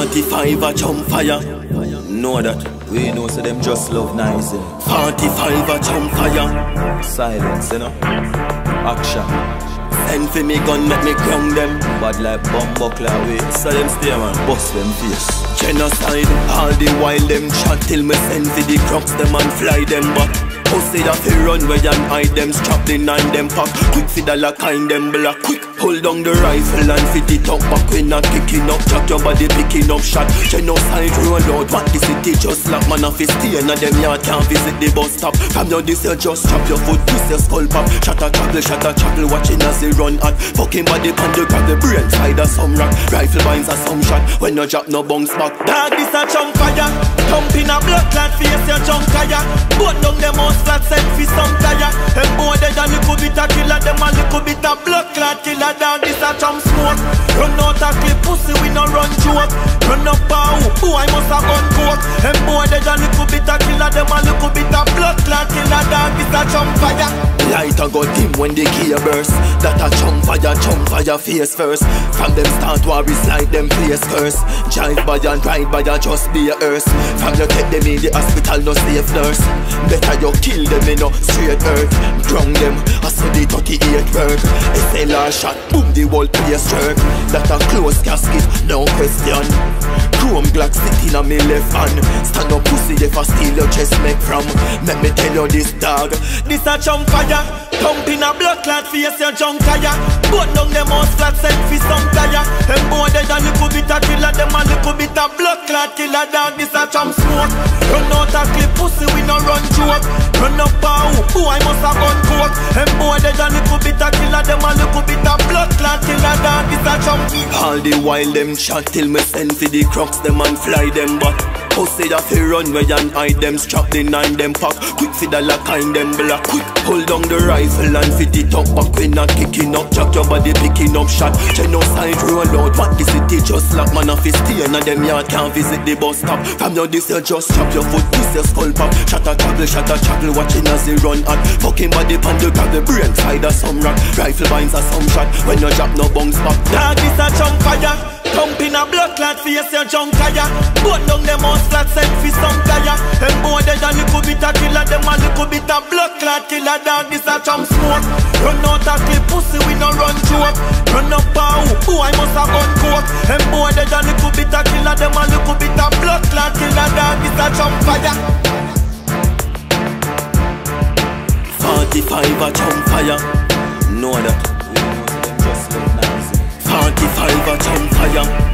45 a jump fire. Know that. We know so them just love nice. 45 a jump fire. Silence, you know. Action. Send for me gun, make me ground them. Bad like bomb buckler way. So them stay man, bust them face. Genocide, all the while them shot till me send for the crocs them and fly them back. Pussy that fi run way and hide them, strap the 9 them pack. Quick fi the lock, kind them black. Quick hold down the rifle and fit it up back. We not picking up, jack your body picking up shot. Genocide roll out, what the city just lock. Man off his stay and them yard can't visit the bus stop. From your this you just chop your foot, twist your skull pop. Shut a chuckle, watching as they run at. Fucking body pan the grab the brain side of some rock. Rifle binds a some shot, when you drop no bounce back. Dog this a jump fire, pump in a blood clot face your junk fire. Burn down them house flat set fi some tire. Them boy dead a little bit a killer, them a little bit a blood clot killer. Dog this a jump smoke, run out a clip pussy we no run joke. Run up a who I must a gun coke. Them boy dead a little bit a killer, them a little bit a blood clot killer. Dog this a jump fire. Light a go dim when the key burst. That a jump fire face first. From them start war is like them place curse. Drive by and ride by and just be a hearse. From you take them in the hospital no safe nurse. Better you kill them in no straight earth. Ground them as so the 38 work. SLR shot boom the whole place jerk. That a close casket no question. Chrome Glock sitting on me left hand. Stand up pussy if I steal your chest make from. Let me tell you this dog. This a jump fire. Pump in a blood clot face your junk tire. Burn down them house flat send fi some tire. Them boy dead a little bit a killer, them a little bit a blood clot killer. Dog this a jump smoke. Run out a clip pussy we no run joke. Run up a who I must a gun coke. Them boy dead a little bit a killer, them a little bit a blood clot killer. Dog this a jump. All the while them shot till me send fi the crocs them and fly them back. Pussy that fi run way and hide them, strap the 9 them pack. Quick fi the lock, kind them black. Quick hold down the rifle and fit it up back. We not kicking up, jack your body picking up shot. Genocide roll out, what the city just lock. Man off his stay and them yard can't visit the bus stop. From your this you just chop your foot, twist your skull pop. Shut a chuckle, watching as they run at. Fucking body pan the grab the brain side of some rock. Rifle binds a some shot, when you drop no bounce back. Dog this a jump fire. Pump in a blood clot face your junk tire. Burn down them house flat send fi some tire. Them boy dead a little bit a killer, them a little bit a blood clot killer. Dog this a jump smoke. Run out a clip pussy we no run joke. Run up a who I must a gun coke. Them boy dead a little bit a killer, them a little bit a blood clot killer. Dog this a jump fire. 45 a jump fire. Know that. We know so them just love nice. 45 a jump fire.